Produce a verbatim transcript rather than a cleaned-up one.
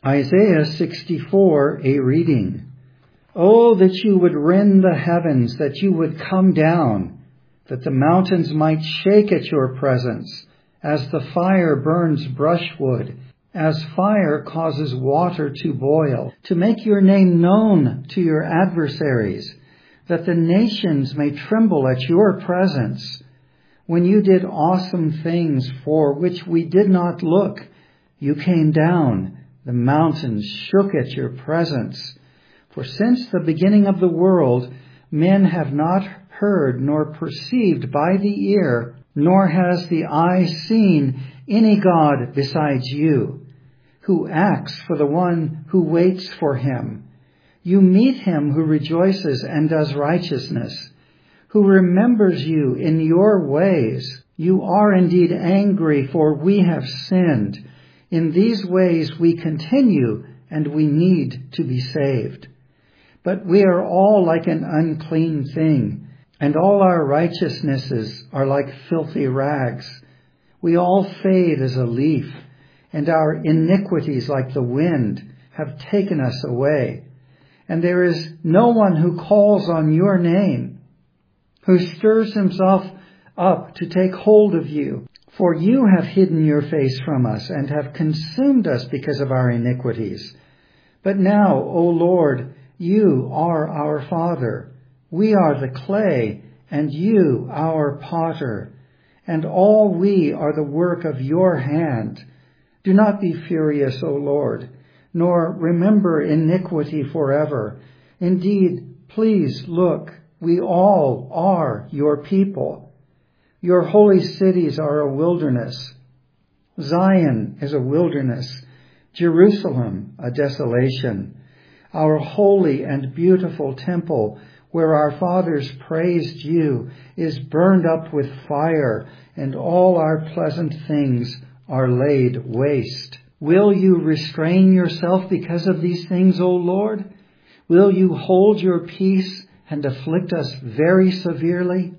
Isaiah sixty-four, a reading. Oh, that you would rend the heavens, that you would come down, that the mountains might shake at your presence, as the fire burns brushwood, as fire causes water to boil, to make your name known to your adversaries, that the nations may tremble at your presence. When you did awesome things for which we did not look, you came down, the mountains shook at your presence. For since the beginning of the world, men have not heard nor perceived by the ear, nor has the eye seen any God besides you, who acts for the one who waits for him. You meet him who rejoices and does righteousness, who remembers you in your ways. You are indeed angry, for we have sinned. In these ways we continue, and we need to be saved. But we are all like an unclean thing, and all our righteousnesses are like filthy rags. We all fade as a leaf, and our iniquities like the wind have taken us away. And there is no one who calls on your name, who stirs himself up to take hold of you. For you have hidden your face from us and have consumed us because of our iniquities. But now, O Lord, you are our Father. We are the clay, and you our potter, and all we are the work of your hand. Do not be furious, O Lord, nor remember iniquity forever. Indeed, please look, we all are your people. Your holy cities are a wilderness. Zion is a wilderness, Jerusalem a desolation. Our holy and beautiful temple, where our fathers praised you, is burned up with fire, and all our pleasant things are laid waste. Will you restrain yourself because of these things, O Lord? Will you hold your peace and afflict us very severely?